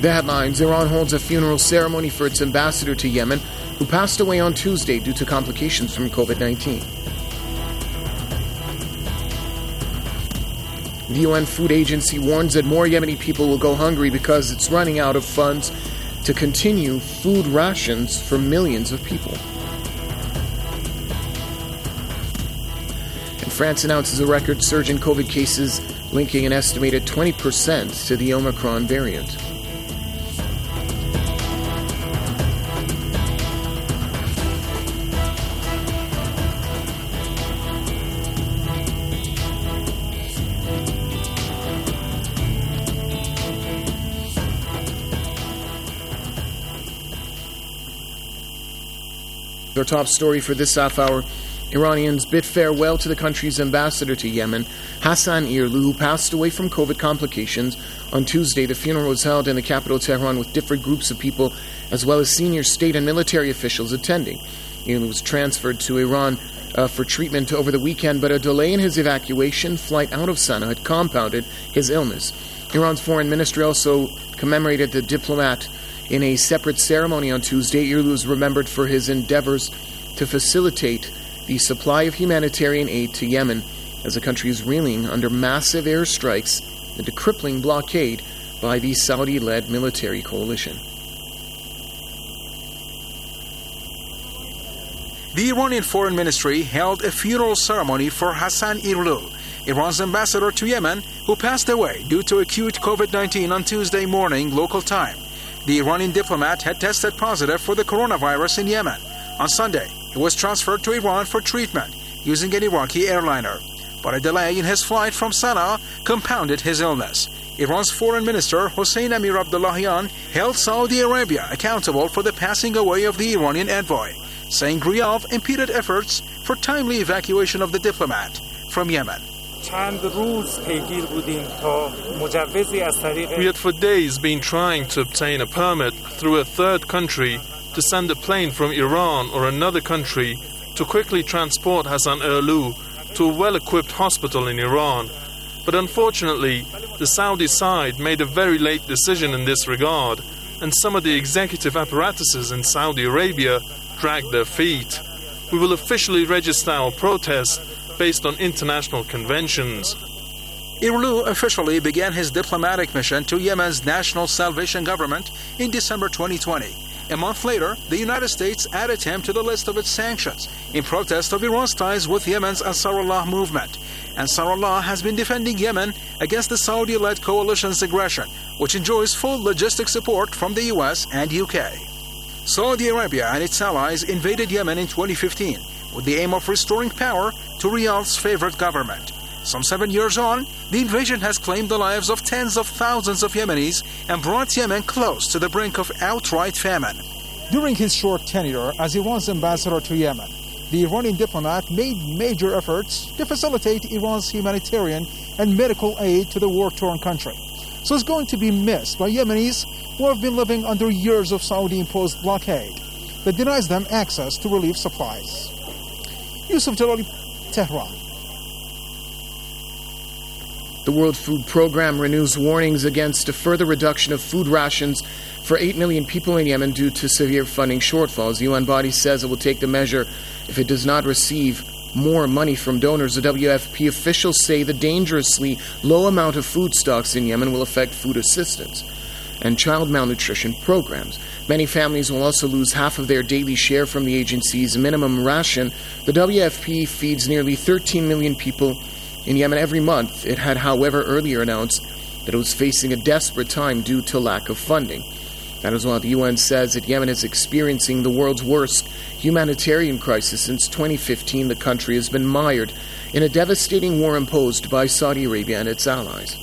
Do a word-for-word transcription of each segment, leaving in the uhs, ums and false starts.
The headlines: Iran holds a funeral ceremony for its ambassador to Yemen, who passed away on Tuesday due to complications from covid nineteen. The U N Food Agency warns that more Yemeni people will go hungry because it's running out of funds to continue food rations for millions of people. And France announces a record surge in COVID cases, linking an estimated twenty percent to the Omicron variant. Our top story for this half hour: Iranians bid farewell to the country's ambassador to Yemen, Hassan Irlou, who passed away from COVID complications on Tuesday. The funeral was held in the capital, Tehran, with different groups of people, as well as senior state and military officials attending. Irlou was transferred to Iran uh, for treatment over the weekend, but a delay in his evacuation flight out of Sana'a had compounded his illness. Iran's foreign ministry also commemorated the diplomat in a separate ceremony on Tuesday. Irlou is remembered for his endeavors to facilitate the supply of humanitarian aid to Yemen, as the country is reeling under massive airstrikes and a crippling blockade by the Saudi-led military coalition. The Iranian Foreign Ministry held a funeral ceremony for Hassan Irlou, Iran's ambassador to Yemen, who passed away due to acute covid nineteen on Tuesday morning local time. The Iranian diplomat had tested positive for the coronavirus in Yemen. On Sunday, he was transferred to Iran for treatment using an Iraqi airliner. But a delay in his flight from Sana'a compounded his illness. Iran's Foreign Minister Hossein Amir Abdullahian held Saudi Arabia accountable for the passing away of the Iranian envoy, saying Riyadh impeded efforts for timely evacuation of the diplomat from Yemen. We had for days been trying to obtain a permit through a third country to send a plane from Iran or another country to quickly transport Hassan Irlou to a well-equipped hospital in Iran. But unfortunately, the Saudi side made a very late decision in this regard, and some of the executive apparatuses in Saudi Arabia dragged their feet. We will officially register our protest based on international conventions. Irlou officially began his diplomatic mission to Yemen's National Salvation Government in December twenty twenty. A month later, the United States added him to the list of its sanctions in protest of Iran's ties with Yemen's Ansarullah movement. Ansarullah has been defending Yemen against the Saudi-led coalition's aggression, which enjoys full logistic support from the U S and U K. Saudi Arabia and its allies invaded Yemen in twenty fifteen with the aim of restoring power to Riyadh's favorite government. Some seven years on, the invasion has claimed the lives of tens of thousands of Yemenis and brought Yemen close to the brink of outright famine. During his short tenure as Iran's ambassador to Yemen, the Iranian diplomat made major efforts to facilitate Iran's humanitarian and medical aid to the war-torn country. So it's going to be missed by Yemenis who have been living under years of Saudi-imposed blockade that denies them access to relief supplies. Yusuf Jalali, Tehran. The World Food Programme renews warnings against a further reduction of food rations for eight million people in Yemen due to severe funding shortfalls. The U N body says it will take the measure if it does not receive more money from donors. The W F P officials say the dangerously low amount of food stocks in Yemen will affect food assistance and child malnutrition programs. Many families will also lose half of their daily share from the agency's minimum ration. The W F P feeds nearly thirteen million people in Yemen every month. It had, however, earlier announced that it was facing a desperate time due to lack of funding. That is why the U N says that Yemen is experiencing the world's worst humanitarian crisis since twenty fifteen. The country has been mired in a devastating war imposed by Saudi Arabia and its allies.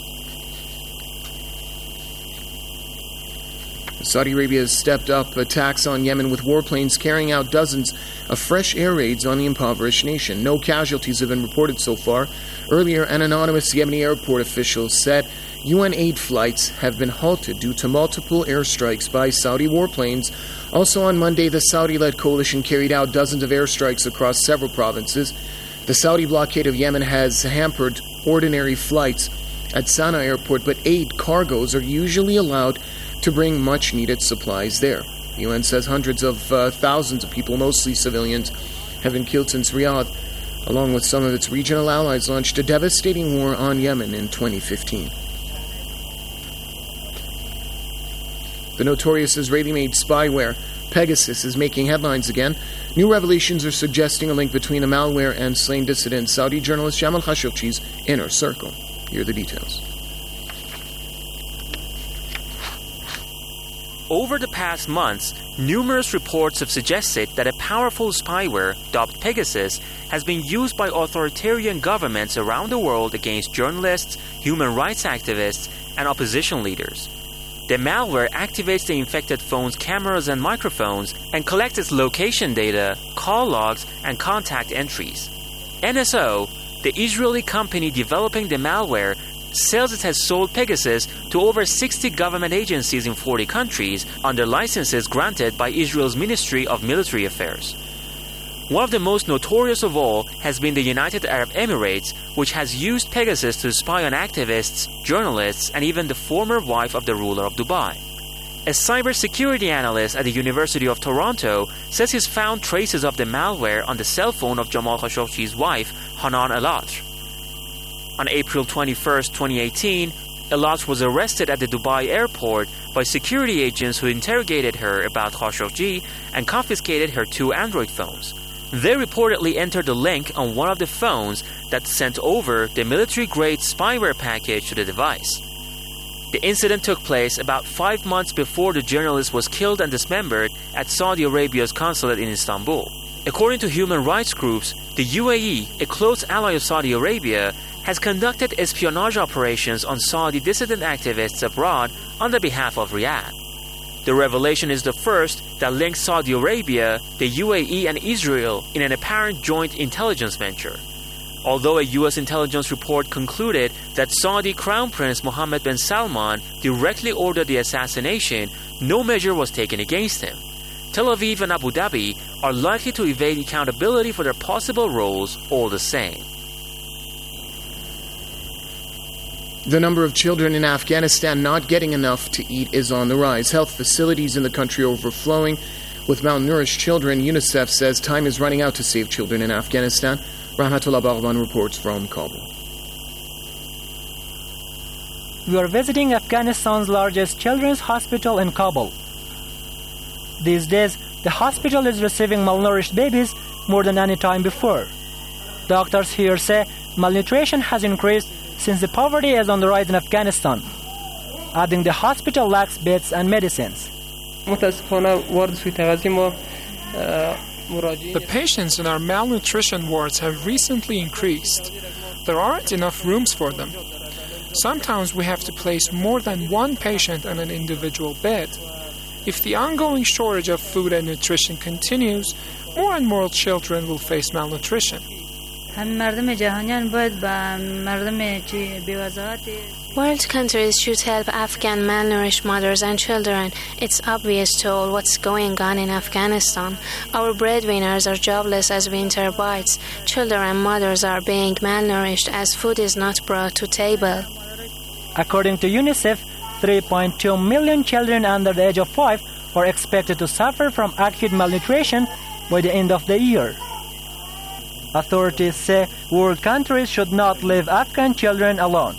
Saudi Arabia has stepped up attacks on Yemen with warplanes carrying out dozens of fresh air raids on the impoverished nation. No casualties have been reported so far. Earlier, an anonymous Yemeni airport official said U N aid flights have been halted due to multiple airstrikes by Saudi warplanes. Also on Monday, the Saudi-led coalition carried out dozens of airstrikes across several provinces. The Saudi blockade of Yemen has hampered ordinary flights at Sana'a airport, but aid cargoes are usually allowed to bring much-needed supplies there. The U N says hundreds of uh, thousands of people, mostly civilians, have been killed since Riyadh, along with some of its regional allies, launched a devastating war on Yemen in twenty fifteen. The notorious Israeli-made spyware Pegasus is making headlines again. New revelations are suggesting a link between the malware and slain dissident Saudi journalist Jamal Khashoggi's inner circle. Here are the details. Over the past months, numerous reports have suggested that a powerful spyware, dubbed Pegasus, has been used by authoritarian governments around the world against journalists, human rights activists, and opposition leaders. The malware activates the infected phone's cameras and microphones and collects its location data, call logs, and contact entries. N S O, the Israeli company developing the malware, says it has sold Pegasus to over sixty government agencies in forty countries under licenses granted by Israel's Ministry of Military Affairs. One of the most notorious of all has been the United Arab Emirates, which has used Pegasus to spy on activists, journalists, and even the former wife of the ruler of Dubai. A cybersecurity analyst at the University of Toronto says he's found traces of the malware on the cell phone of Jamal Khashoggi's wife, Hanan El-Atr. On April twenty-first, twenty eighteen, El-Atr was arrested at the Dubai airport by security agents who interrogated her about Khashoggi and confiscated her two Android phones. They reportedly entered a link on one of the phones that sent over the military-grade spyware package to the device. The incident took place about five months before the journalist was killed and dismembered at Saudi Arabia's consulate in Istanbul. According to human rights groups, the U A E, a close ally of Saudi Arabia, has conducted espionage operations on Saudi dissident activists abroad on the behalf of Riyadh. The revelation is the first that links Saudi Arabia, the U A E, and Israel in an apparent joint intelligence venture. Although a U S intelligence report concluded that Saudi Crown Prince Mohammed bin Salman directly ordered the assassination, no measure was taken against him. Tel Aviv and Abu Dhabi are likely to evade accountability for their possible roles all the same. The number of children in Afghanistan not getting enough to eat is on the rise. Health facilities in the country are overflowing with malnourished children. UNICEF says time is running out to save children in Afghanistan. Rahmatullah Baghban reports from Kabul. We are visiting Afghanistan's largest children's hospital in Kabul. These days, the hospital is receiving malnourished babies more than any time before. Doctors here say malnutrition has increased since the poverty is on the rise in Afghanistan, adding the hospital lacks beds and medicines. The patients in our malnutrition wards have recently increased. There aren't enough rooms for them. Sometimes we have to place more than one patient on an individual bed. If the ongoing shortage of food and nutrition continues, more and more children will face malnutrition. World countries should help Afghan malnourished mothers and children. It's obvious to all what's going on in Afghanistan. Our breadwinners are jobless as winter bites. Children and mothers are being malnourished as food is not brought to table. According to UNICEF, three point two million children under the age of five are expected to suffer from acute malnutrition by the end of the year. Authorities say world countries should not leave Afghan children alone.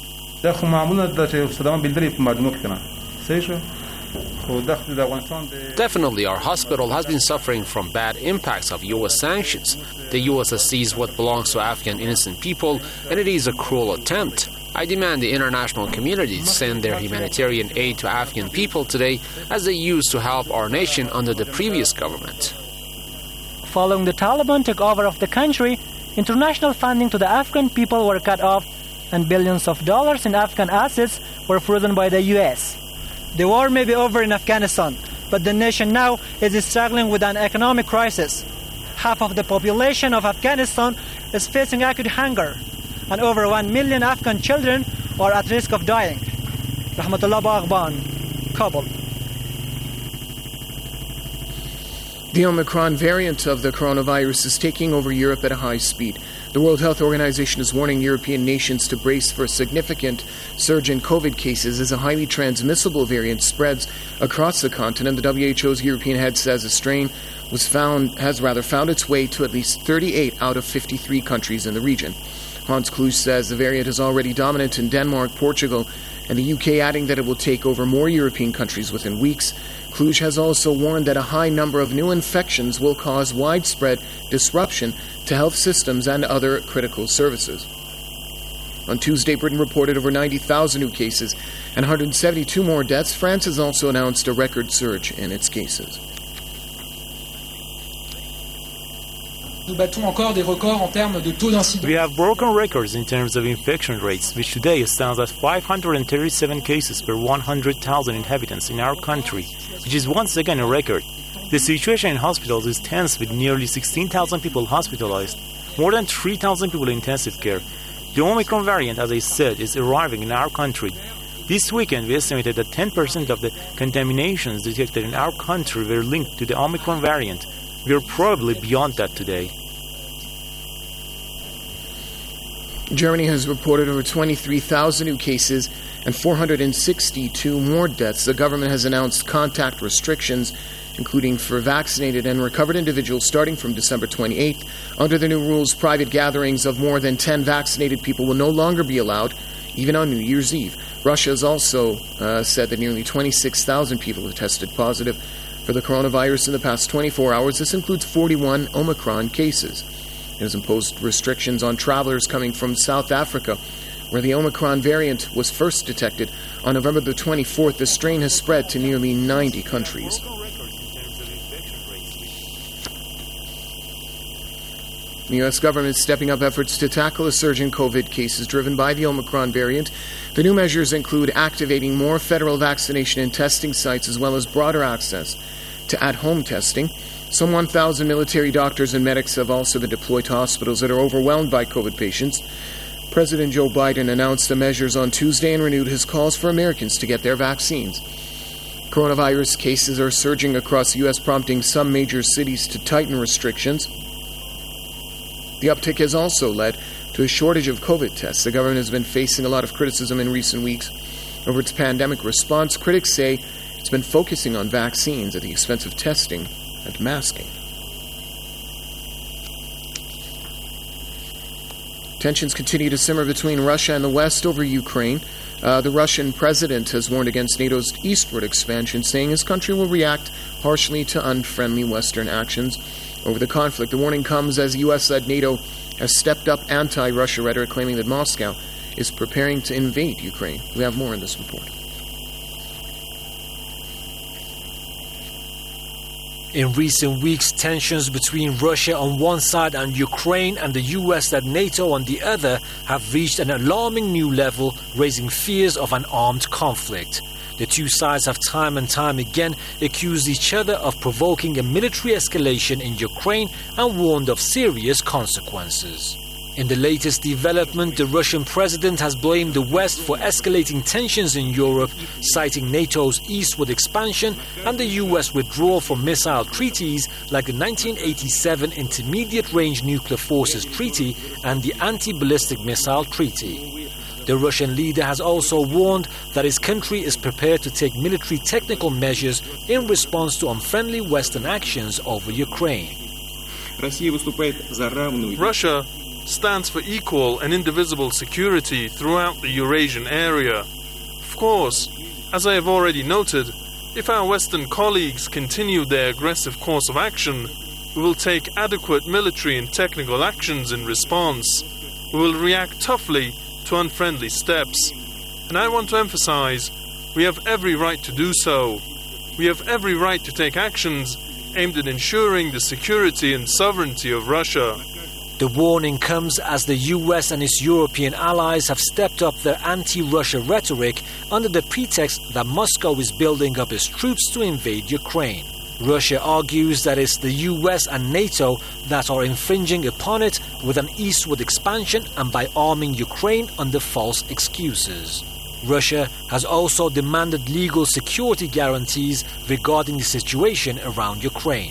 Definitely, our hospital has been suffering from bad impacts of U S sanctions. The U S has seized what belongs to Afghan innocent people, and it is a cruel attempt. I demand the international community to send their humanitarian aid to Afghan people today, as they used to help our nation under the previous government. Following the Taliban took over of the country, international funding to the Afghan people were cut off, and billions of dollars in Afghan assets were frozen by the U S. The war may be over in Afghanistan, but the nation now is struggling with an economic crisis. Half of the population of Afghanistan is facing acute hunger, and over one million Afghan children are at risk of dying. Rahmatullah Baghban, Kabul. The Omicron variant of the coronavirus is taking over Europe at a high speed. The World Health Organization is warning European nations to brace for a significant surge in COVID cases as a highly transmissible variant spreads across the continent. The W H O's European head says a strain was found has rather found its way to at least thirty-eight out of fifty-three countries in the region. Hans Kluge says the variant is already dominant in Denmark, Portugal, and the U K, adding that it will take over more European countries within weeks. Kluge has also warned that a high number of new infections will cause widespread disruption to health systems and other critical services. On Tuesday, Britain reported over ninety thousand new cases and one hundred seventy-two more deaths. France has also announced a record surge in its cases. We have broken records in terms of infection rates, which today stands at five hundred thirty-seven cases per one hundred thousand inhabitants in our country, which is once again a record. The situation in hospitals is tense, with nearly sixteen thousand people hospitalized, more than three thousand people in intensive care. The Omicron variant, as I said, is arriving in our country. This weekend, we estimated that ten percent of the contaminations detected in our country were linked to the Omicron variant. We are probably beyond that today. Germany has reported over twenty-three thousand new cases and four hundred sixty-two more deaths. The government has announced contact restrictions, including for vaccinated and recovered individuals, starting from December twenty-eighth. Under the new rules, private gatherings of more than ten vaccinated people will no longer be allowed, even on New Year's Eve. Russia has also uh, said that nearly twenty-six thousand people have tested positive for the coronavirus in the past twenty-four hours. This includes forty-one Omicron cases. It has imposed restrictions on travelers coming from South Africa, where the Omicron variant was first detected on November the twenty-fourth. The strain has spread to nearly ninety countries. The U S government is stepping up efforts to tackle a surge in COVID cases driven by the Omicron variant. The new measures include activating more federal vaccination and testing sites, as well as broader access to at-home testing. Some one thousand military doctors and medics have also been deployed to hospitals that are overwhelmed by COVID patients. President Joe Biden announced the measures on Tuesday and renewed his calls for Americans to get their vaccines. Coronavirus cases are surging across the U S, prompting some major cities to tighten restrictions. The uptick has also led to a shortage of COVID tests. The government has been facing a lot of criticism in recent weeks over its pandemic response. Critics say it's been focusing on vaccines at the expense of testing and masking. Tensions continue to simmer between Russia and the West over Ukraine. Uh, the Russian president has warned against NATO's eastward expansion, saying his country will react harshly to unfriendly Western actions over the conflict. The warning comes as U S-led NATO has stepped up anti-Russia rhetoric, claiming that Moscow is preparing to invade Ukraine. We have more in this report. In recent weeks, tensions between Russia on one side and Ukraine and the U S and NATO on the other have reached an alarming new level, raising fears of an armed conflict. The two sides have time and time again accused each other of provoking a military escalation in Ukraine and warned of serious consequences. In the latest development, the Russian president has blamed the West for escalating tensions in Europe, citing NATO's eastward expansion and the U S withdrawal from missile treaties like the nineteen eighty-seven Intermediate-Range Nuclear Forces Treaty and the Anti-Ballistic Missile Treaty. The Russian leader has also warned that his country is prepared to take military technical measures in response to unfriendly Western actions over Ukraine. Russia stands for equal and indivisible security throughout the Eurasian area. Of course, as I have already noted, if our Western colleagues continue their aggressive course of action, we will take adequate military and technical actions in response. We will react toughly to unfriendly steps. And I want to emphasize, we have every right to do so. We have every right to take actions aimed at ensuring the security and sovereignty of Russia. The warning comes as the U S and its European allies have stepped up their anti-Russia rhetoric under the pretext that Moscow is building up its troops to invade Ukraine. Russia argues that it's the U S and NATO that are infringing upon it with an eastward expansion and by arming Ukraine under false excuses. Russia has also demanded legal security guarantees regarding the situation around Ukraine.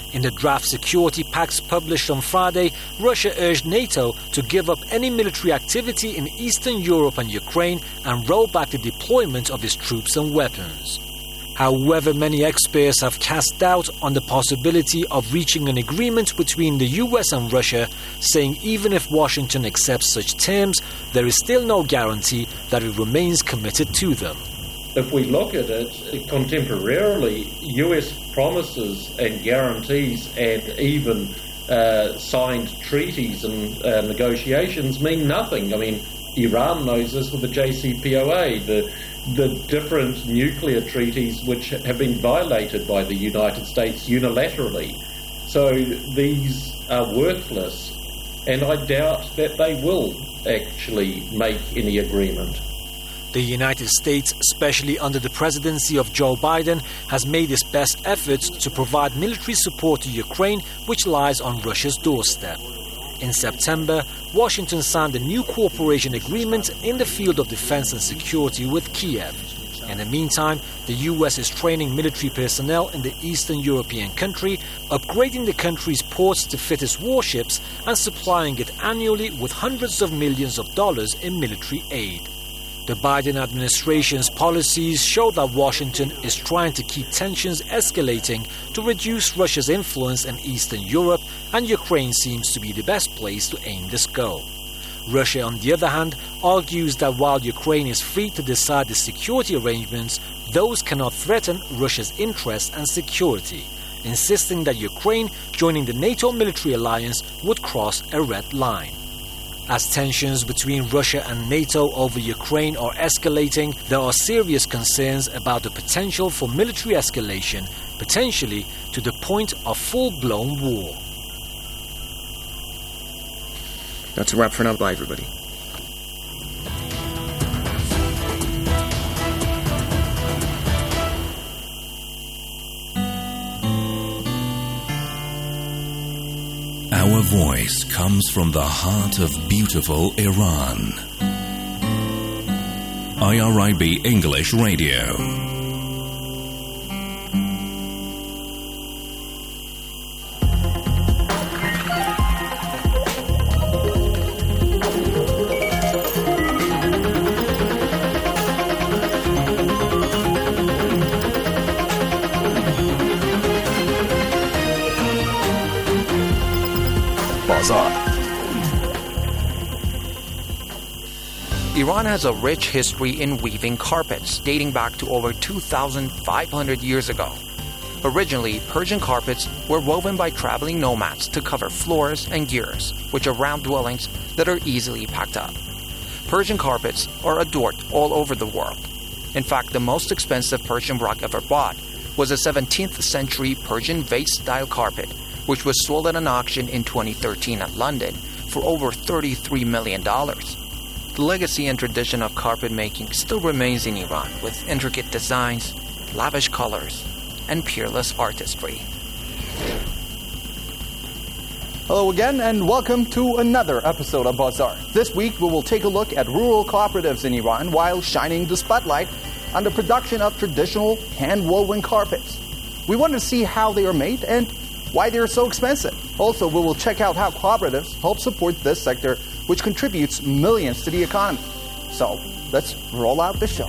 In the draft security pacts published on Friday, Russia urged NATO to give up any military activity in Eastern Europe and Ukraine and roll back the deployment of its troops and weapons. However, many experts have cast doubt on the possibility of reaching an agreement between the U S and Russia, saying even if Washington accepts such terms, there is still no guarantee that it remains committed to them. If we look at it contemporarily, U S promises and guarantees and even uh, signed treaties and uh, negotiations mean nothing. I mean, Iran knows this with the J C P O A, the the different nuclear treaties which have been violated by the United States unilaterally. So these are worthless, and I doubt that they will actually make any agreement. The United States, especially under the presidency of Joe Biden, has made its best efforts to provide military support to Ukraine, which lies on Russia's doorstep. In September, Washington signed a new cooperation agreement in the field of defense and security with Kiev. In the meantime, the U S is training military personnel in the Eastern European country, upgrading the country's ports to fit its warships and supplying it annually with hundreds of millions of dollars in military aid. The Biden administration's policies show that Washington is trying to keep tensions escalating to reduce Russia's influence in Eastern Europe, and Ukraine seems to be the best place to aim this goal. Russia, on the other hand, argues that while Ukraine is free to decide the security arrangements, those cannot threaten Russia's interests and security, insisting that Ukraine joining the NATO military alliance would cross a red line. As tensions between Russia and NATO over Ukraine are escalating, there are serious concerns about the potential for military escalation, potentially to the point of full-blown war. That's a wrap for now. Bye, everybody. Our voice comes from the heart of beautiful Iran. I R I B English Radio. Iran has a rich history in weaving carpets, dating back to over two thousand five hundred years ago. Originally, Persian carpets were woven by traveling nomads to cover floors and gears, which are round dwellings that are easily packed up. Persian carpets are adored all over the world. In fact, the most expensive Persian rug ever bought was a seventeenth century Persian vase-style carpet, which was sold at an auction in twenty thirteen at London for over thirty-three million dollars. The legacy and tradition of carpet making still remains in Iran, with intricate designs, lavish colors, and peerless artistry. Hello again, and welcome to another episode of Bazaar. This week, we will take a look at rural cooperatives in Iran while shining the spotlight on the production of traditional hand-woven carpets. We want to see how they are made and why they are so expensive. Also, we will check out how cooperatives help support this sector, which contributes millions to the economy. So, let's roll out the show.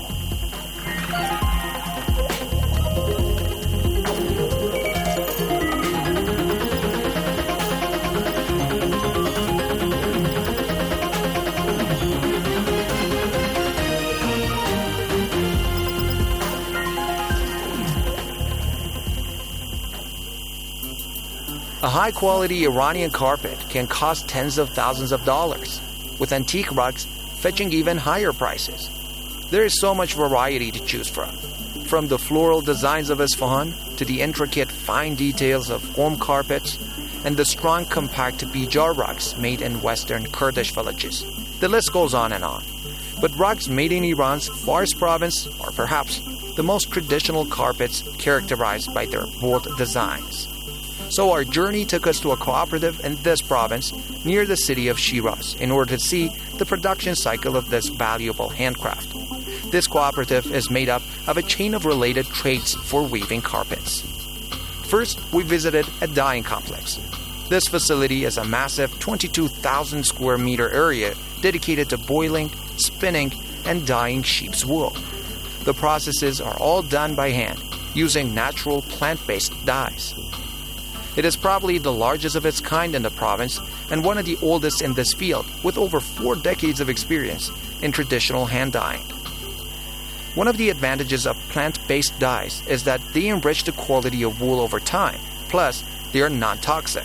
A high-quality Iranian carpet can cost tens of thousands of dollars, with antique rugs fetching even higher prices. There is so much variety to choose from, from the floral designs of Isfahan to the intricate fine details of home carpets and the strong compact Bijar rugs made in western Kurdish villages. The list goes on and on. But rugs made in Iran's Fars province are perhaps the most traditional carpets, characterized by their bold designs. So our journey took us to a cooperative in this province near the city of Shiraz in order to see the production cycle of this valuable handcraft. This cooperative is made up of a chain of related trades for weaving carpets. First, we visited a dyeing complex. This facility is a massive twenty-two thousand square meter area dedicated to boiling, spinning, and dyeing sheep's wool. The processes are all done by hand, using natural plant-based dyes. It is probably the largest of its kind in the province and one of the oldest in this field, with over four decades of experience in traditional hand dyeing. One of the advantages of plant-based dyes is that they enrich the quality of wool over time, plus they are non-toxic.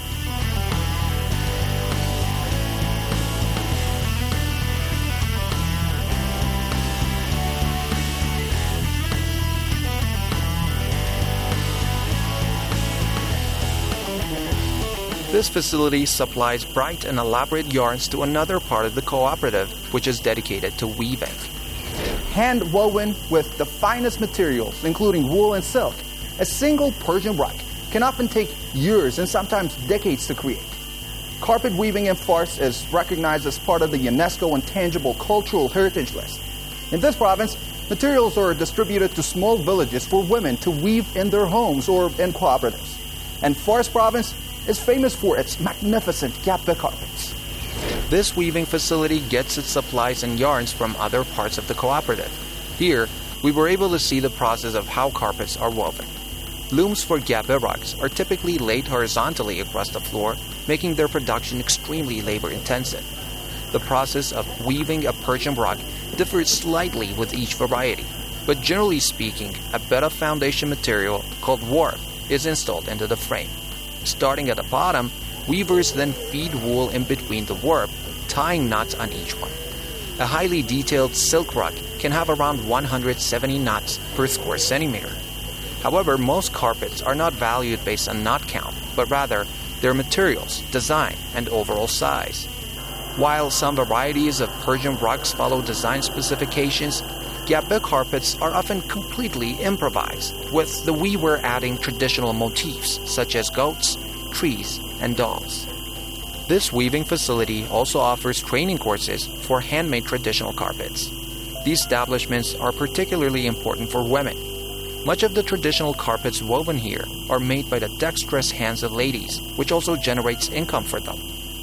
This facility supplies bright and elaborate yarns to another part of the cooperative, which is dedicated to weaving. Hand woven with the finest materials, including wool and silk, a single Persian rug can often take years and sometimes decades to create. Carpet weaving in Fars is recognized as part of the UNESCO Intangible Cultural Heritage List. In this province, materials are distributed to small villages for women to weave in their homes or in cooperatives. And Fars province is famous for its magnificent gape carpets. This weaving facility gets its supplies and yarns from other parts of the cooperative. Here, we were able to see the process of how carpets are woven. Looms for gape rugs are typically laid horizontally across the floor, making their production extremely labor-intensive. The process of weaving a Persian rug differs slightly with each variety, but generally speaking, a bed of foundation material called warp is installed into the frame. Starting at the bottom, weavers then feed wool in between the warp, tying knots on each one. A highly detailed silk rug can have around one hundred seventy knots per square centimeter. However, most carpets are not valued based on knot count, but rather their materials, design, and overall size. While some varieties of Persian rugs follow design specifications, gape carpets are often completely improvised, with the weaver adding traditional motifs such as goats, trees, and dolls. This weaving facility also offers training courses for handmade traditional carpets. These establishments are particularly important for women. Much of the traditional carpets woven here are made by the dexterous hands of ladies, which also generates income for them.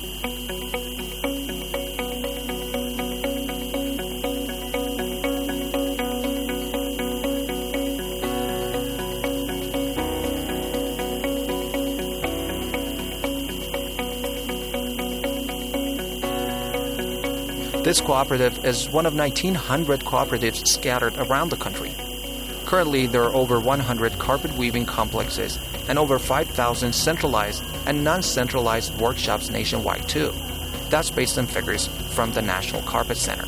This cooperative is one of nineteen hundred cooperatives scattered around the country. Currently, there are over one hundred carpet weaving complexes and over five thousand centralized and non-centralized workshops nationwide too. That's based on figures from the National Carpet Center.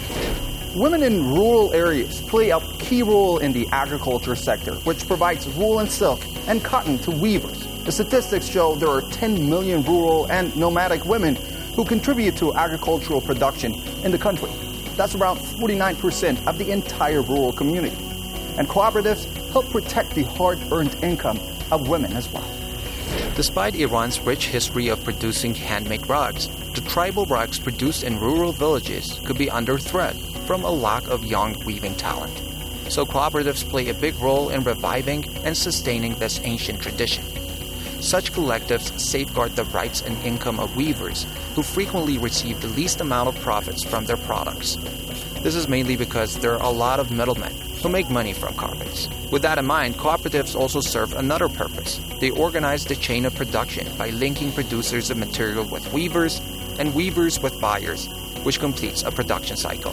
Women in rural areas play a key role in the agriculture sector, which provides wool and silk and cotton to weavers. The statistics show there are ten million rural and nomadic women who contribute to agricultural production in the country. That's around forty-nine percent of the entire rural community. And cooperatives help protect the hard-earned income of women as well. Despite Iran's rich history of producing handmade rugs, the tribal rugs produced in rural villages could be under threat from a lack of young weaving talent. So cooperatives play a big role in reviving and sustaining this ancient tradition. Such collectives safeguard the rights and income of weavers, who frequently receive the least amount of profits from their products. This is mainly because there are a lot of middlemen who make money from carpets. With that in mind, cooperatives also serve another purpose. They organize the chain of production by linking producers of material with weavers and weavers with buyers, which completes a production cycle.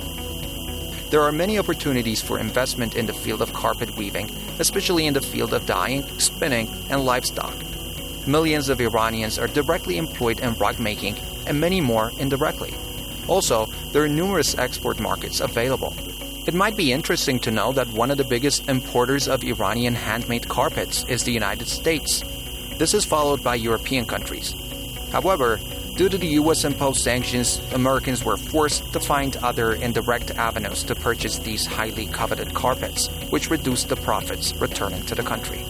There are many opportunities for investment in the field of carpet weaving, especially in the field of dyeing, spinning, and livestock. Millions of Iranians are directly employed in rug making and many more indirectly. Also, there are numerous export markets available. It might be interesting to know that one of the biggest importers of Iranian handmade carpets is the United States. This is followed by European countries. However, due to the U S imposed sanctions, Americans were forced to find other indirect avenues to purchase these highly coveted carpets, which reduced the profits returning to the country.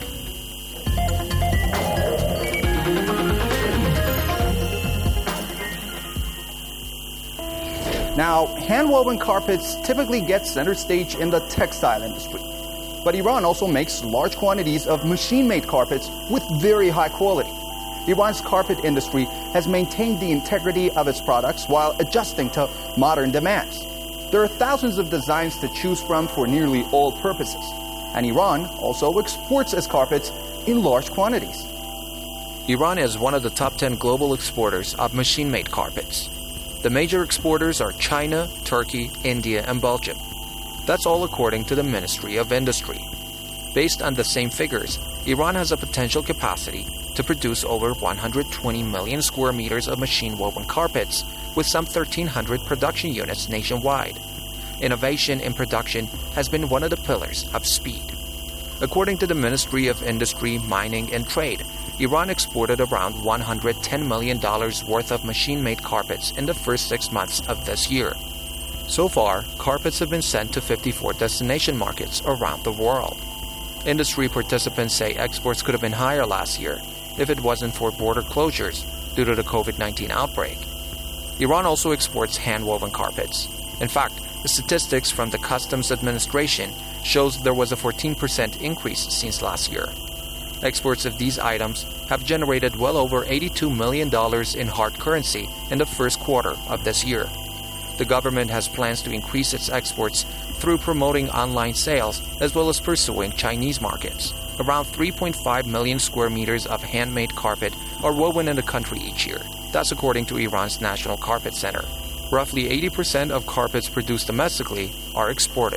Now, hand-woven carpets typically get center stage in the textile industry. But Iran also makes large quantities of machine-made carpets with very high quality. Iran's carpet industry has maintained the integrity of its products while adjusting to modern demands. There are thousands of designs to choose from for nearly all purposes. And Iran also exports its carpets in large quantities. Iran is one of the top ten global exporters of machine-made carpets. The major exporters are China, Turkey, India, and Belgium. That's all according to the Ministry of Industry. Based on the same figures, Iran has a potential capacity to produce over one hundred twenty million square meters of machine-woven carpets with some thirteen hundred production units nationwide. Innovation in production has been one of the pillars of speed. According to the Ministry of Industry, Mining and Trade, Iran exported around one hundred ten million dollars worth of machine-made carpets in the first six months of this year. So far, carpets have been sent to fifty-four destination markets around the world. Industry participants say exports could have been higher last year if it wasn't for border closures due to the covid nineteen outbreak. Iran also exports hand-woven carpets. In fact, the statistics from the Customs Administration shows there was a fourteen percent increase since last year. Exports of these items have generated well over eighty-two million dollars in hard currency in the first quarter of this year. The government has plans to increase its exports through promoting online sales as well as pursuing Chinese markets. Around three point five million square meters of handmade carpet are woven in the country each year. That's according to Iran's National Carpet Center. Roughly eighty percent of carpets produced domestically are exported.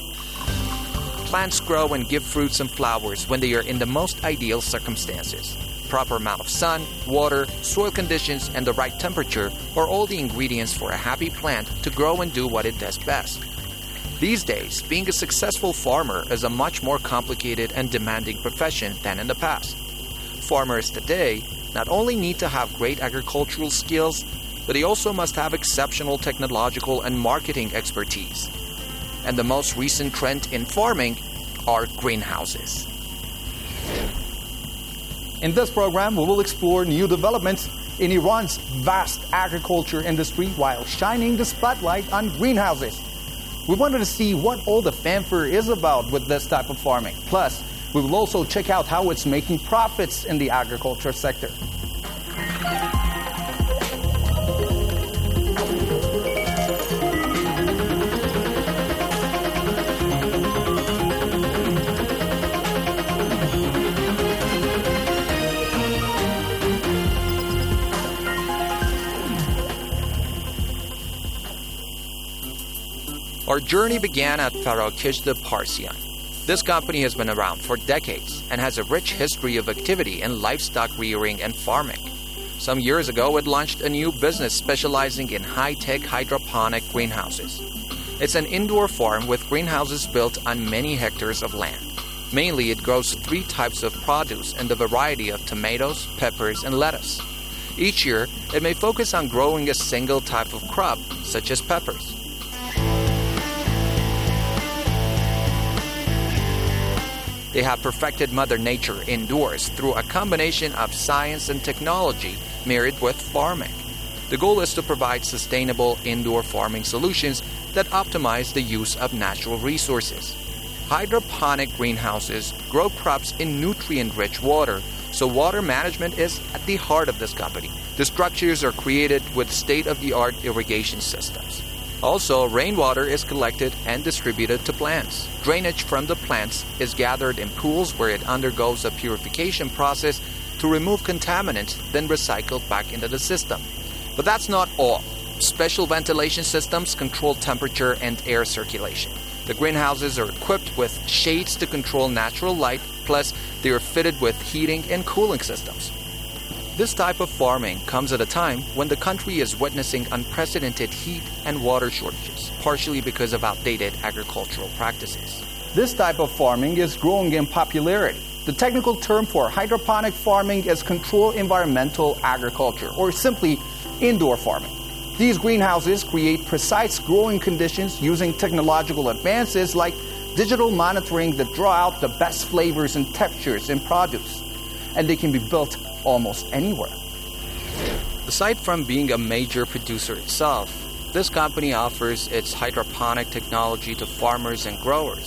Plants grow and give fruits and flowers when they are in the most ideal circumstances. Proper amount of sun, water, soil conditions, and the right temperature are all the ingredients for a happy plant to grow and do what it does best. These days, being a successful farmer is a much more complicated and demanding profession than in the past. Farmers today not only need to have great agricultural skills, but they also must have exceptional technological and marketing expertise. And the most recent trend in farming are greenhouses. In this program, we will explore new developments in Iran's vast agriculture industry while shining the spotlight on greenhouses. We wanted to see what all the fanfare is about with this type of farming. Plus, we will also check out how it's making profits in the agriculture sector. Our journey began at Farakishta Parsian. This company has been around for decades and has a rich history of activity in livestock rearing and farming. Some years ago, it launched a new business specializing in high-tech hydroponic greenhouses. It's an indoor farm with greenhouses built on many hectares of land. Mainly, it grows three types of produce and a variety of tomatoes, peppers, and lettuce. Each year, it may focus on growing a single type of crop, such as peppers. They have perfected Mother Nature indoors through a combination of science and technology married with farming. The goal is to provide sustainable indoor farming solutions that optimize the use of natural resources. Hydroponic greenhouses grow crops in nutrient-rich water, so water management is at the heart of this company. The structures are created with state-of-the-art irrigation systems. Also, rainwater is collected and distributed to plants. Drainage from the plants is gathered in pools where it undergoes a purification process to remove contaminants, then recycled back into the system. But that's not all. Special ventilation systems control temperature and air circulation. The greenhouses are equipped with shades to control natural light, plus they are fitted with heating and cooling systems. This type of farming comes at a time when the country is witnessing unprecedented heat and water shortages, partially because of outdated agricultural practices. This type of farming is growing in popularity. The technical term for hydroponic farming is controlled environmental agriculture, or simply indoor farming. These greenhouses create precise growing conditions using technological advances like digital monitoring that draw out the best flavors and textures in produce. And they can be built almost anywhere. Aside from being a major producer itself, this company offers its hydroponic technology to farmers and growers.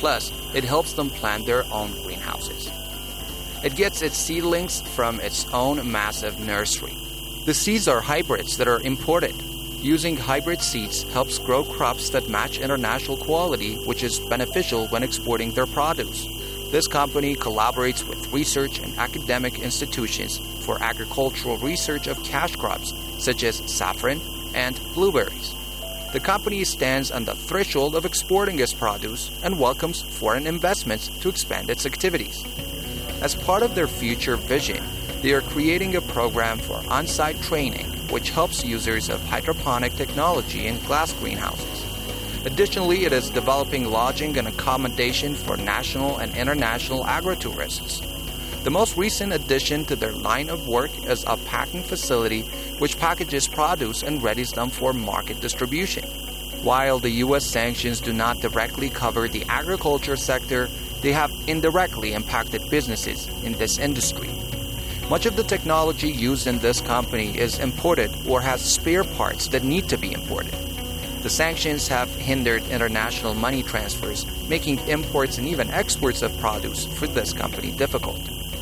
Plus, it helps them plant their own greenhouses. It gets its seedlings from its own massive nursery. The seeds are hybrids that are imported. Using hybrid seeds helps grow crops that match international quality, which is beneficial when exporting their produce. This company collaborates with research and academic institutions for agricultural research of cash crops such as saffron and blueberries. The company stands on the threshold of exporting its produce and welcomes foreign investments to expand its activities. As part of their future vision, they are creating a program for on-site training which helps users of hydroponic technology in glass greenhouses. Additionally, it is developing lodging and accommodation for national and international agrotourists. The most recent addition to their line of work is a packing facility which packages produce and readies them for market distribution. While the U S sanctions do not directly cover the agriculture sector, they have indirectly impacted businesses in this industry. Much of the technology used in this company is imported or has spare parts that need to be imported. The sanctions have hindered international money transfers, making imports and even exports of produce for this company difficult.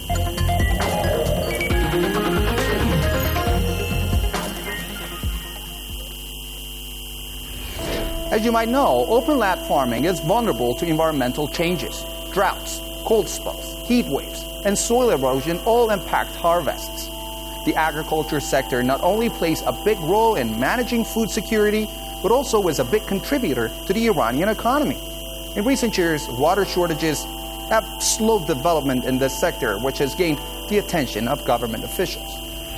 As you might know, open-land farming is vulnerable to environmental changes. Droughts, cold spells, heat waves, and soil erosion all impact harvests. The agriculture sector not only plays a big role in managing food security, but also is a big contributor to the Iranian economy. In recent years, water shortages have slowed development in this sector, which has gained the attention of government officials.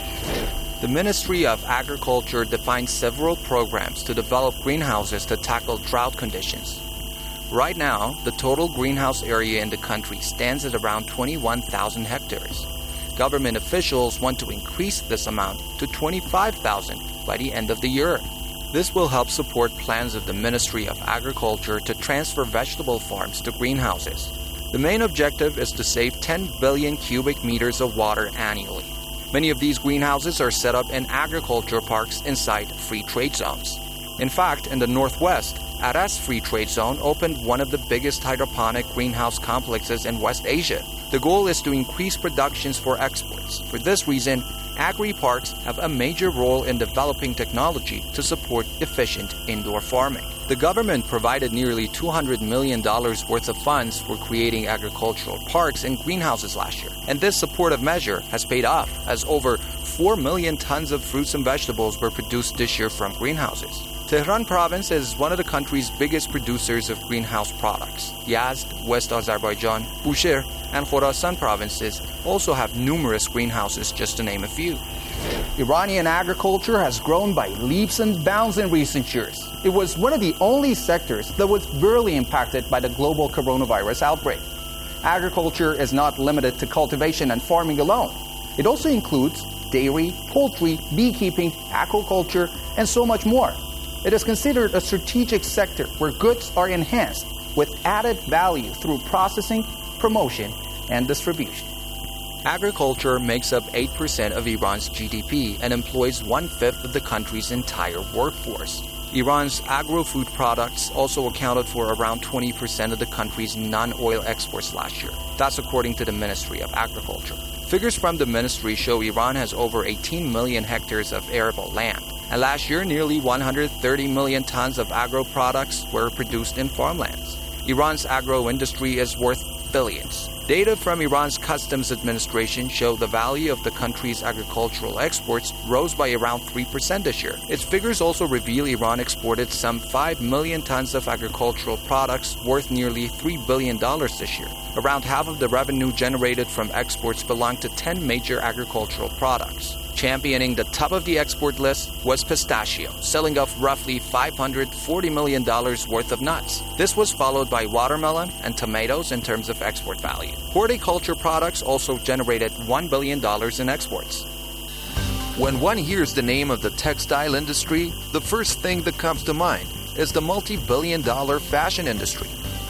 The Ministry of Agriculture defines several programs to develop greenhouses to tackle drought conditions. Right now, the total greenhouse area in the country stands at around twenty-one thousand hectares. Government officials want to increase this amount to twenty-five thousand by the end of the year. This will help support plans of the Ministry of Agriculture to transfer vegetable farms to greenhouses. The main objective is to save ten billion cubic meters of water annually. Many of these greenhouses are set up in agriculture parks inside free trade zones. In fact, in the Northwest, Aras Free Trade Zone opened one of the biggest hydroponic greenhouse complexes in West Asia. The goal is to increase productions for exports. For this reason, agri-parks have a major role in developing technology to support efficient indoor farming. The government provided nearly two hundred million dollars worth of funds for creating agricultural parks and greenhouses last year. And this supportive measure has paid off, as over four million tons of fruits and vegetables were produced this year from greenhouses. Tehran province is one of the country's biggest producers of greenhouse products. Yazd, West Azerbaijan, Bushehr, and Khorasan provinces also have numerous greenhouses, just to name a few. Iranian agriculture has grown by leaps and bounds in recent years. It was one of the only sectors that was barely impacted by the global coronavirus outbreak. Agriculture is not limited to cultivation and farming alone. It also includes dairy, poultry, beekeeping, aquaculture, and so much more. It is considered a strategic sector where goods are enhanced with added value through processing, promotion, and distribution. Agriculture makes up eight percent of Iran's G D P and employs one-fifth of the country's entire workforce. Iran's agro-food products also accounted for around twenty percent of the country's non-oil exports last year. That's according to the Ministry of Agriculture. Figures from the ministry show Iran has over eighteen million hectares of arable land. And last year, nearly one hundred thirty million tons of agro products were produced in farmlands. Iran's agro industry is worth billions. Data from Iran's Customs Administration show the value of the country's agricultural exports rose by around three percent this year. Its figures also reveal Iran exported some five million tons of agricultural products worth nearly three billion dollars this year. Around half of the revenue generated from exports belonged to ten major agricultural products. Championing the top of the export list was pistachio, selling off roughly five hundred forty million dollars worth of nuts. This was followed by watermelon and tomatoes in terms of export value. Horticulture products also generated one billion dollars in exports. When one hears the name of the textile industry, the first thing that comes to mind is the multi-billion dollar fashion industry.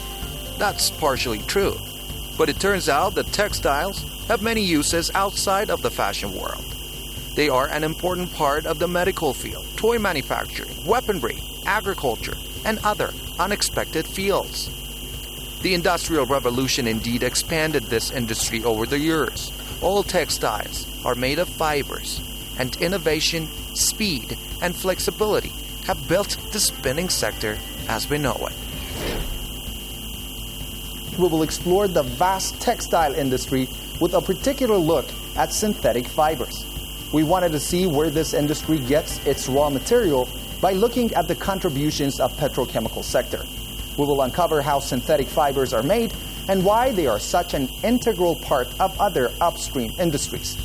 That's partially true, but it turns out that textiles have many uses outside of the fashion world. They are an important part of the medical field, toy manufacturing, weaponry, agriculture, and other unexpected fields. The Industrial Revolution indeed expanded this industry over the years. All textiles are made of fibers, and innovation, speed, and flexibility have built the spinning sector as we know it. We will explore the vast textile industry with a particular look at synthetic fibers. We wanted to see where this industry gets its raw material by looking at the contributions of petrochemical sector. We will uncover how synthetic fibers are made and why they are such an integral part of other upstream industries.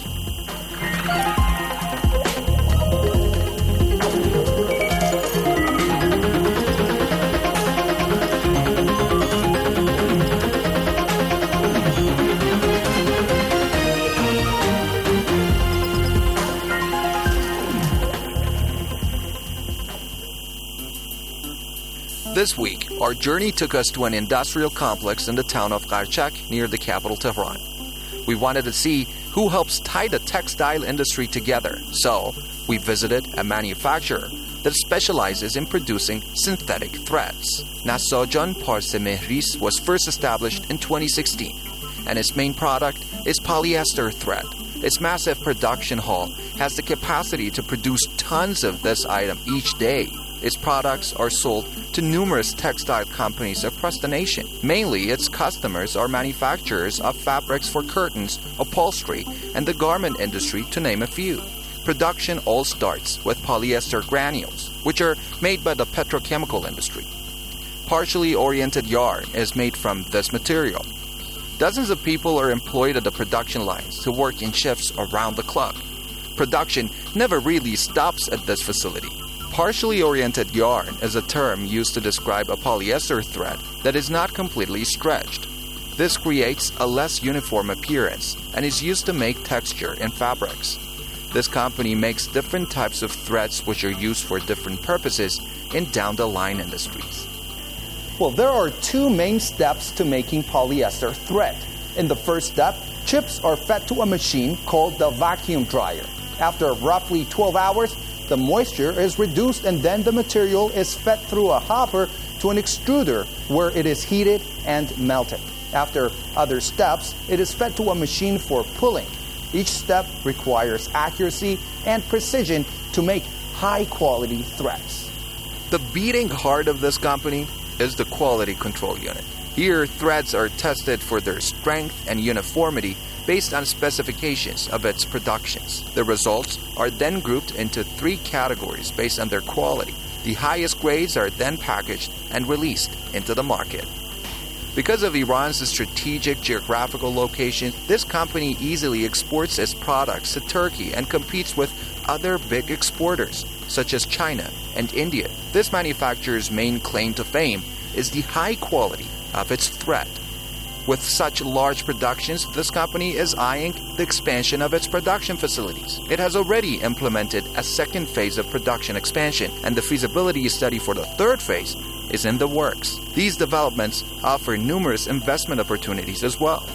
This week, our journey took us to an industrial complex in the town of Karchak near the capital Tehran. We wanted to see who helps tie the textile industry together, so we visited a manufacturer that specializes in producing synthetic threads. Nasojon Parsemehris was first established in twenty sixteen, and its main product is polyester thread. Its massive production hall has the capacity to produce tons of this item each day. Its products are sold to numerous textile companies across the nation. Mainly, its customers are manufacturers of fabrics for curtains, upholstery, and the garment industry, to name a few. Production all starts with polyester granules, which are made by the petrochemical industry. Partially oriented yarn is made from this material. Dozens of people are employed at the production lines to work in shifts around the clock. Production never really stops at this facility. Partially oriented yarn is a term used to describe a polyester thread that is not completely stretched. This creates a less uniform appearance and is used to make texture in fabrics. This company makes different types of threads which are used for different purposes in down-the-line industries. Well, there are two main steps to making polyester thread. In the first step, chips are fed to a machine called the vacuum dryer. After roughly twelve hours, the moisture is reduced and then the material is fed through a hopper to an extruder where it is heated and melted. After other steps, it is fed to a machine for pulling. Each step requires accuracy and precision to make high-quality threads. The beating heart of this company is the quality control unit. Here, threads are tested for their strength and uniformity based on specifications of its productions. The results are then grouped into three categories based on their quality. The highest grades are then packaged and released into the market. Because of Iran's strategic geographical location, this company easily exports its products to Turkey and competes with other big exporters, such as China and India. This manufacturer's main claim to fame is the high quality of its thread. With such large productions, this company is eyeing the expansion of its production facilities. It has already implemented a second phase of production expansion, and the feasibility study for the third phase is in the works. These developments offer numerous investment opportunities as well.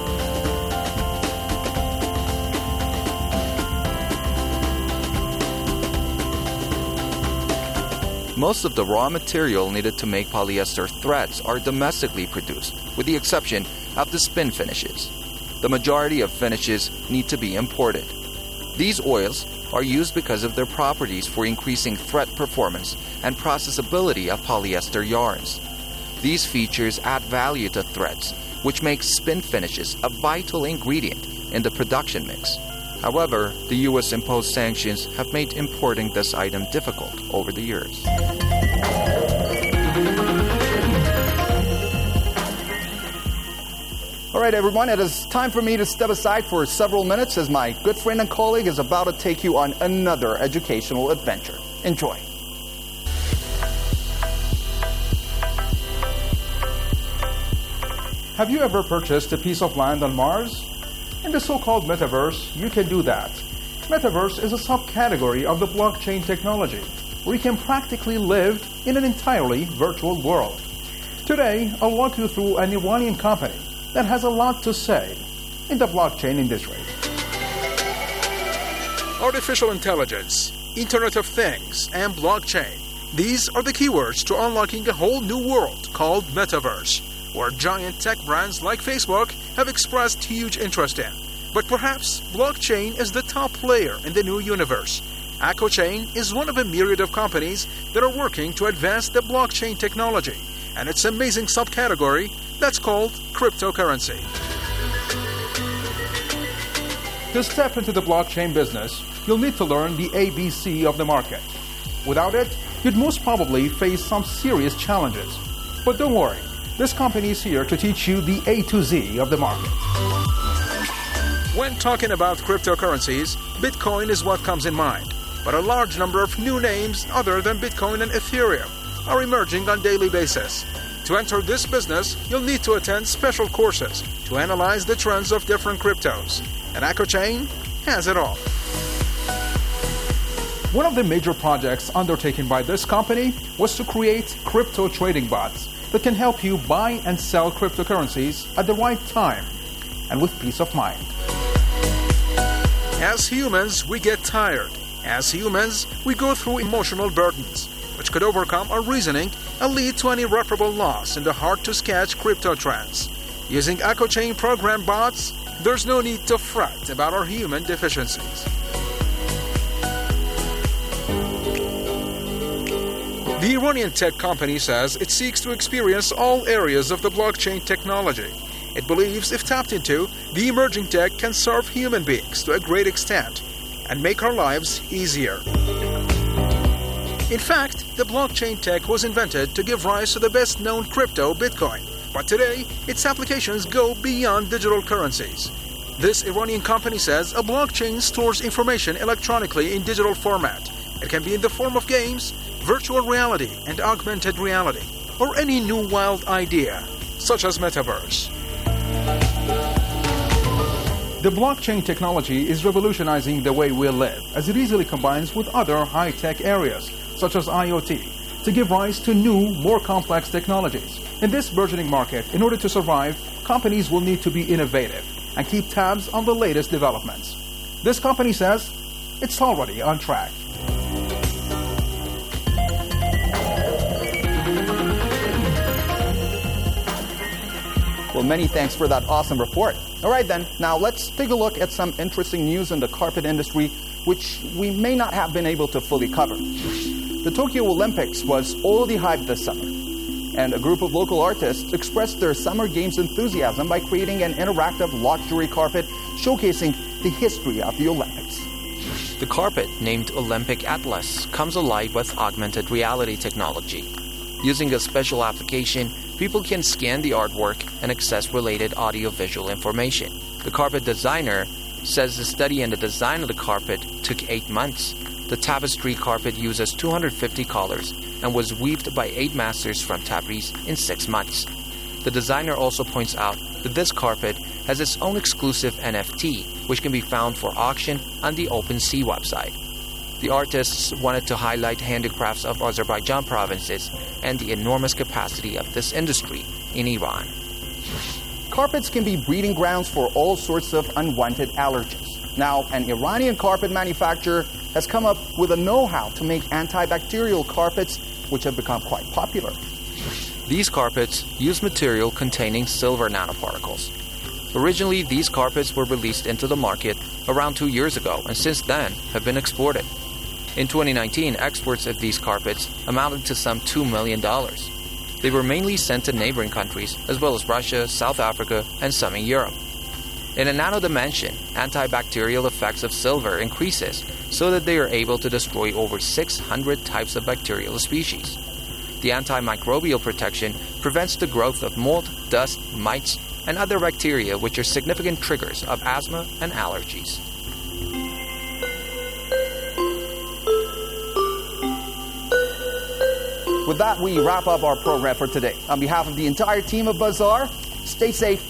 Most of the raw material needed to make polyester threads are domestically produced, with the exception of the spin finishes. The majority of finishes need to be imported. These oils are used because of their properties for increasing thread performance and processability of polyester yarns. These features add value to threads, which makes spin finishes a vital ingredient in the production mix. However, the U S imposed sanctions have made importing this item difficult over the years. All right, everyone, it is time for me to step aside for several minutes as my good friend and colleague is about to take you on another educational adventure. Enjoy. Have you ever purchased a piece of land on Mars? In the so-called metaverse, you can do that. Metaverse is a subcategory of the blockchain technology, where you can practically live in an entirely virtual world. Today, I'll walk you through an Iranian company that has a lot to say in the blockchain industry. Artificial intelligence, Internet of Things, and blockchain. These are the keywords to unlocking a whole new world called Metaverse. where giant tech brands like Facebook have expressed huge interest in. But perhaps blockchain is the top player in the new universe. AccoChain is one of a myriad of companies that are working to advance the blockchain technology and its amazing subcategory that's called cryptocurrency. To step into the blockchain business, you'll need to learn the A B C of the market. Without it, you'd most probably face some serious challenges. But don't worry, this company is here to teach you the A to Z of the market. When talking about cryptocurrencies, Bitcoin is what comes in mind. But a large number of new names other than Bitcoin and Ethereum are emerging on a daily basis. To enter this business, you'll need to attend special courses to analyze the trends of different cryptos. And AccoChain has it all. One of the major projects undertaken by this company was to create crypto trading bots that can help you buy and sell cryptocurrencies at the right time and with peace of mind. As humans, we get tired. As humans, we go through emotional burdens, which could overcome our reasoning and lead to an irreparable loss in the hard-to-sketch crypto trends. Using AccoChain program bots, there's no need to fret about our human deficiencies. The Iranian tech company says it seeks to experience all areas of the blockchain technology. It believes if tapped into, the emerging tech can serve human beings to a great extent and make our lives easier. In fact, the blockchain tech was invented to give rise to the best-known crypto, Bitcoin. But today, its applications go beyond digital currencies. This Iranian company says a blockchain stores information electronically in digital format. It can be in the form of games, virtual reality and augmented reality, or any new wild idea, such as metaverse. The blockchain technology is revolutionizing the way we live, as it easily combines with other high-tech areas, such as I O T, to give rise to new, more complex technologies. In this burgeoning market, in order to survive, companies will need to be innovative and keep tabs on the latest developments. This company says it's already on track. Well, many thanks for that awesome report. All right, then, now let's take a look at some interesting news in the carpet industry, which we may not have been able to fully cover. The Tokyo Olympics was all the hype this summer, and a group of local artists expressed their Summer Games enthusiasm by creating an interactive luxury carpet showcasing the history of the Olympics. The carpet, named Olympic Atlas, comes alive with augmented reality technology. Using a special application, people can scan the artwork and access related audio-visual information. The carpet designer says the study and the design of the carpet took eight months. The tapestry carpet uses two hundred fifty colors and was weaved by eight masters from Tabriz in six months. The designer also points out that this carpet has its own exclusive N F T, which can be found for auction on the OpenSea website. The artists wanted to highlight handicrafts of Azerbaijan provinces and the enormous capacity of this industry in Iran. Carpets can be breeding grounds for all sorts of unwanted allergens. Now, an Iranian carpet manufacturer has come up with a know-how to make antibacterial carpets, which have become quite popular. These carpets use material containing silver nanoparticles. Originally, these carpets were released into the market around two years ago and since then have been exported. In twenty nineteen, exports of these carpets amounted to some two million dollars. They were mainly sent to neighboring countries, as well as Russia, South Africa, and some in Europe. In a nano dimension, antibacterial effects of silver increases so that they are able to destroy over six hundred types of bacterial species. The antimicrobial protection prevents the growth of mold, dust, mites, and other bacteria which are significant triggers of asthma and allergies. With that, we wrap up our program for today. On behalf of the entire team of Bazaar, stay safe.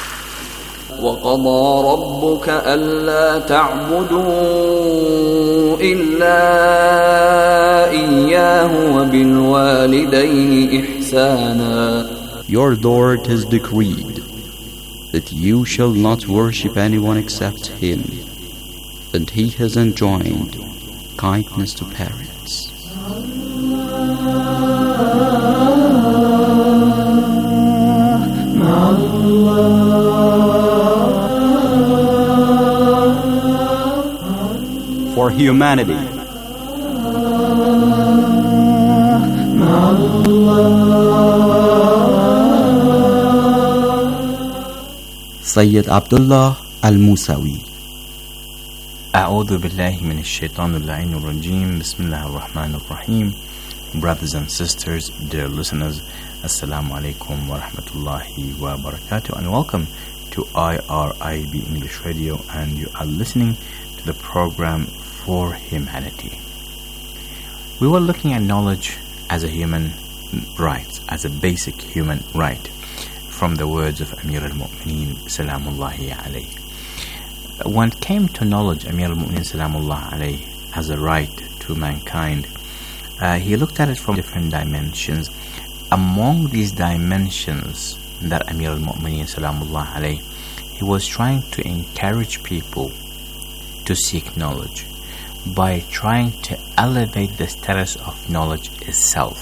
وقضى ربك ألا تعبدوا إلا إياه وبالوالدين إحسانا. Your Lord has decreed that you shall not worship anyone except Him, and He has enjoined kindness to parents. For humanity, Sayyid Abdullah Al-Musawi. أعوذ بالله من الشيطان اللعين الرجيم بسم الله الرحمن الرحيم. Brothers and sisters, dear listeners, Assalamu alaikum wa rahmatullahi wa barakatuh, and welcome to I R I B English Radio, and you are listening to the program For Humanity. We were looking at knowledge as a human right, as a basic human right, from the words of Amir al-Mu'mineen Salamullahi alayhi. When it came to knowledge, Amir al-Mu'mineen Salamullahi alayhi as a right to mankind, uh, he looked at it from different dimensions. Among these dimensions that Amir al-Mu'mineen Salamullahi alayhi, he was trying to encourage people to seek knowledge by trying to elevate the status of knowledge itself.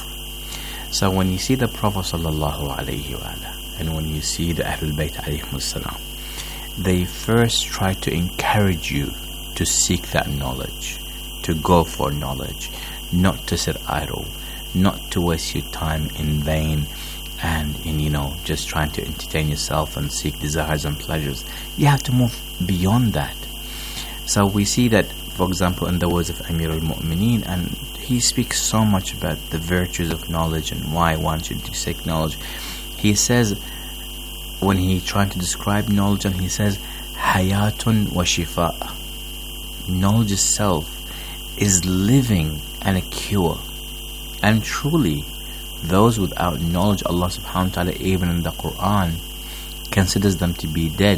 So when you see the Prophet sallallahu alayhi wa and when you see the Ahlul Bayt alayhimus salam, they first try to encourage you to seek that knowledge, to go for knowledge, not to sit idle, not to waste your time in vain and in, you know, just trying to entertain yourself and seek desires and pleasures. You have to move beyond that. So we see that, for example, in the words of Amir al-Mu'mineen, and he speaks so much about the virtues of knowledge and why one should seek knowledge. He says, when he trying to describe knowledge, and he says, Hayatun wa shifa. Knowledge itself is living and a cure. And truly, those without knowledge, Allah subhanahu wa ta'ala, even in the Quran, considers them to be dead.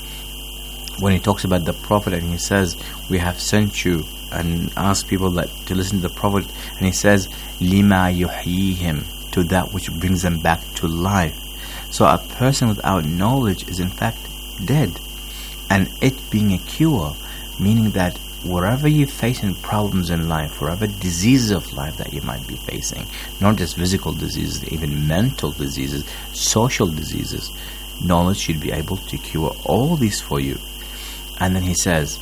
When he talks about the Prophet and he says, we have sent you, and ask people that to listen to the Prophet, and he says, lima yuhyihim, to that which brings them back to life. So a person without knowledge is in fact dead, and it being a cure, meaning that wherever you're facing problems in life, wherever diseases of life that you might be facing, not just physical diseases, even mental diseases, social diseases, knowledge should be able to cure all these for you. And then he says,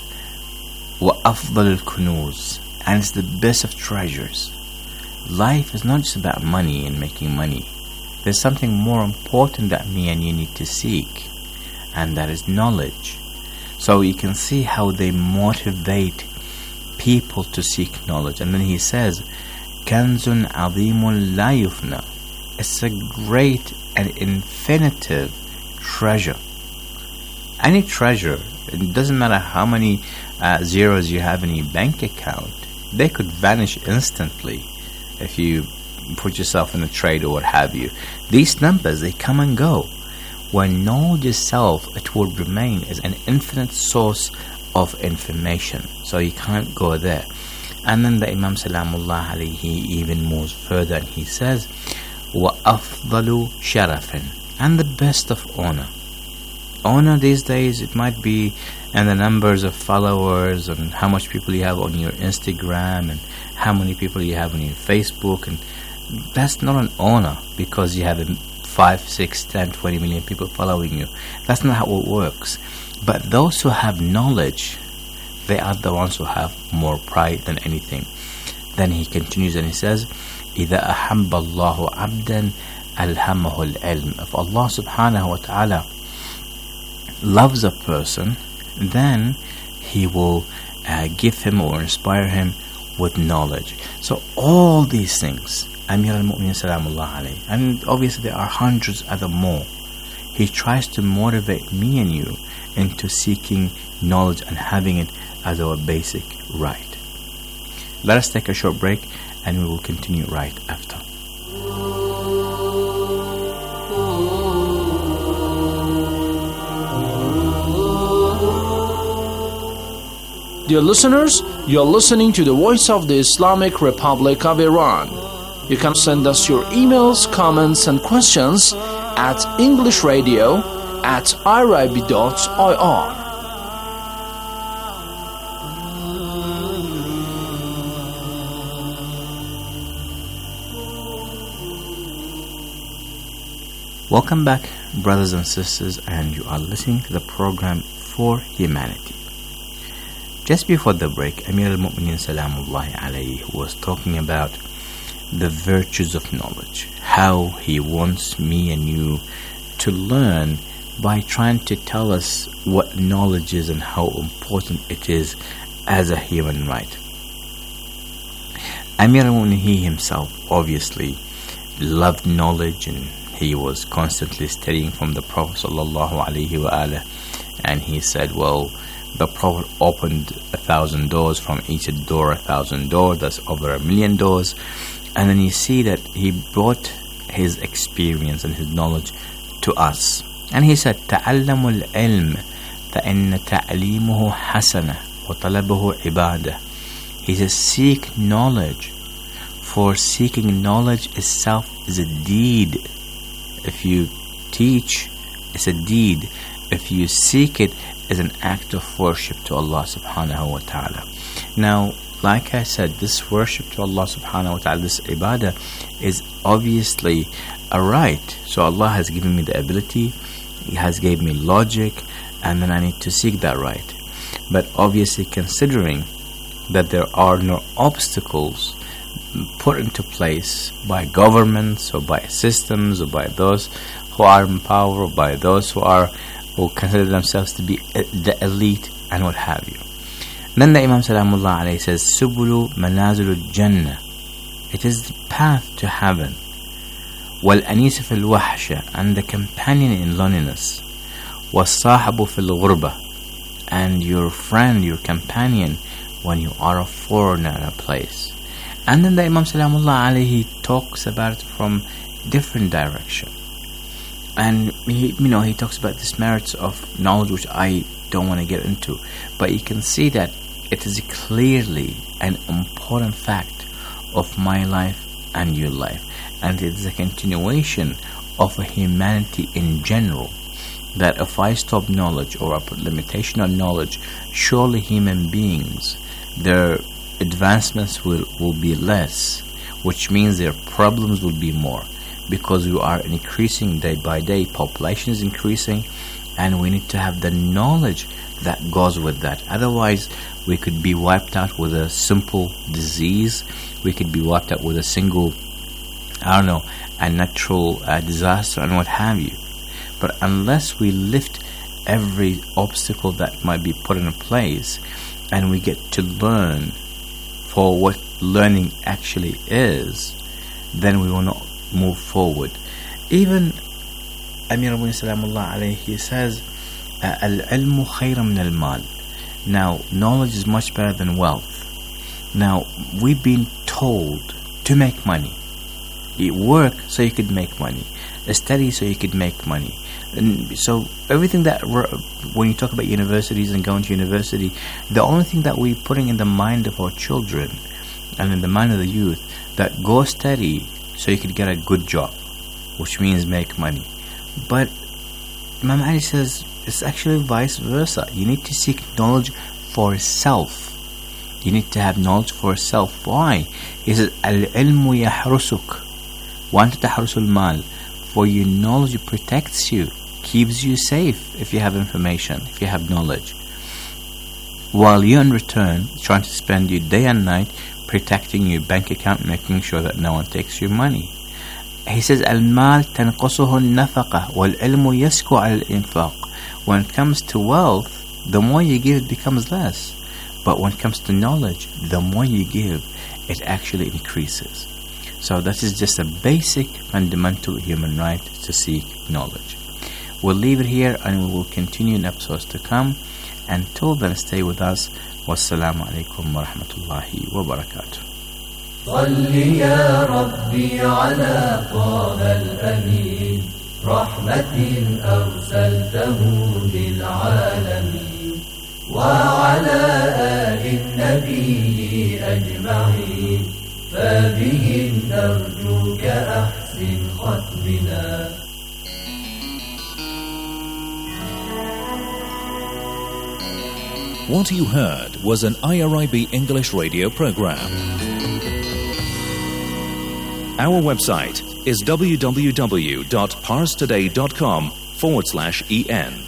وَأَفْضَلُ الْكُنُوزِ, and it's the best of treasures. Life is not just about money and making money. There's something more important that me and you need to seek, and that is knowledge. So you can see how they motivate people to seek knowledge. And then he says, كَنْزٌ عَظِيمٌ لَا يُفْنَى, it's a great and infinitive treasure. Any treasure, it doesn't matter how many uh, zeros you have in your bank account, they could vanish instantly if you put yourself in a trade or what have you. These numbers, they come and go. When knowledge itself, it will remain as an infinite source of information. So you can't go there. And then the Imam Salamullah alayhi, he even moves further and he says, وَأَفْضَلُ شَرَفٍ, and the best of honor. Honor these days, it might be in the numbers of followers and how much people you have on your Instagram and how many people you have on your Facebook, and that's not an honor because you have a five, six, ten, twenty million people following you. That's not how it works. But those who have knowledge, they are the ones who have more pride than anything. Then he continues and he says, إِذَا أَحَبَّ اللَّهُ عَبْدًا أَلْهَمَهُ الْعِلْمِ. If Allah subhanahu wa ta'ala loves a person, then he will uh, give him or inspire him with knowledge. So all these things, Amir al-Mu'mineen Salamullah alayhi, and obviously there are hundreds other more, he tries to motivate me and you into seeking knowledge and having it as our basic right. Let us take a short break and we will continue right after. Dear listeners, You're listening to the Voice of the Islamic Republic of Iran. You can send us your emails, comments, and questions at englishradio at irib dot I R. Welcome back, brothers and sisters, and you are listening to the program For Humanity. Just before the break, Amir al-Mu'minin Salamullahi alayhi was talking about the virtues of knowledge, how he wants me and you to learn by trying to tell us what knowledge is and how important it is as a human right. Amir al-Mu'minin, he himself obviously loved knowledge, and he was constantly studying from the Prophet sallallahu alaihi wasallam, and he said, well, the Prophet opened a thousand doors, from each door a thousand doors, that's over a million doors. And then you see that he brought his experience and his knowledge to us. And he said, تَعَلَّمُوا الْعِلْمِ فَإِنَّ تَعْلِيمُهُ حَسَنَةٌ وَطَلَبُهُ عِبَادَةٌ. He says, seek knowledge, for seeking knowledge itself is a deed. If you teach, it's a deed. If you seek it, it's an act of worship to Allah subhanahu wa ta'ala. Now, like I said, this worship to Allah subhanahu wa ta'ala, this ibadah, is obviously a right. So Allah has given me the ability, He has given me logic, and then I need to seek that right. But obviously, considering that there are no obstacles put into place by governments or by systems or by those who are in power or by those who are who consider themselves to be the elite and what have you. Then the Imam Salamullah alayhi says, Subulu manazilul jannah. It is the path to heaven. Wal anisa fil wahsha, and the companion in loneliness. Was sahabu fil ghurba, and your friend, your companion when you are a foreigner in a place. And then the Imam Salamullah alayhi talks about it from different direction. And he, you know, he talks about this merits of knowledge, which I don't want to get into. But you can see that it is clearly an important fact of my life and your life. And it is a continuation of a humanity in general. That if I stop knowledge or I put limitation on knowledge, surely human beings, their advancements will, will be less, which means their problems will be more. Because we are increasing day by day, population is increasing, and we need to have the knowledge that goes with that. Otherwise, we could be wiped out with a simple disease. We could be wiped out with a single, I don't know, a natural uh, disaster and what have you. But unless we lift every obstacle that might be put in place, and we get to learn for what learning actually is, then we will not move forward. Even Amir al-Mu'minin Salamullah alayhi, he says, al-ilmu khayra min al-mal. Now, knowledge is much better than wealth. Now, we've been told to make money. You work so you could make money. Study so you could make money. And so everything that, when you talk about universities and going to university, the only thing that we're putting in the mind of our children and in the mind of the youth, that go study so you could get a good job, which means make money. But Imam Ali says it's actually vice versa. You need to seek knowledge for self. You need to have knowledge for self. Why? He says, Al-ilmu yahrusuk wa anta tahrusul mal. For your knowledge protects you, keeps you safe if you have information, if you have knowledge. While you in return trying to spend your day and night protecting your bank account, making sure that no one takes your money. He says, Al-mal tanqasuhu al-nafaqa wal-ilmu yasku al-infaq. When it comes to wealth, the more you give, it becomes less. But when it comes to knowledge, the more you give, it actually increases. So that is just a basic, fundamental human right to seek knowledge. We'll leave it here and we will continue in episodes to come. Until then, stay with us. Wassalamu alaikum wa rahmatullahi wa barakatuh. صل يا ربي على طه الأمين رحمة أرسلته للعالمين وعلى آل النبي أجمعين فبهم نرجوك أحسن ختمنا. What you heard was an I R I B English radio program. Our website is w w w dot pars today dot com forward slash en.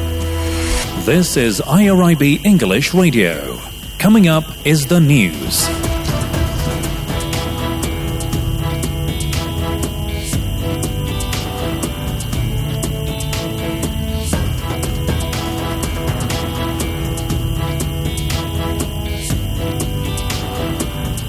This is I R I B English Radio. Coming up is the news.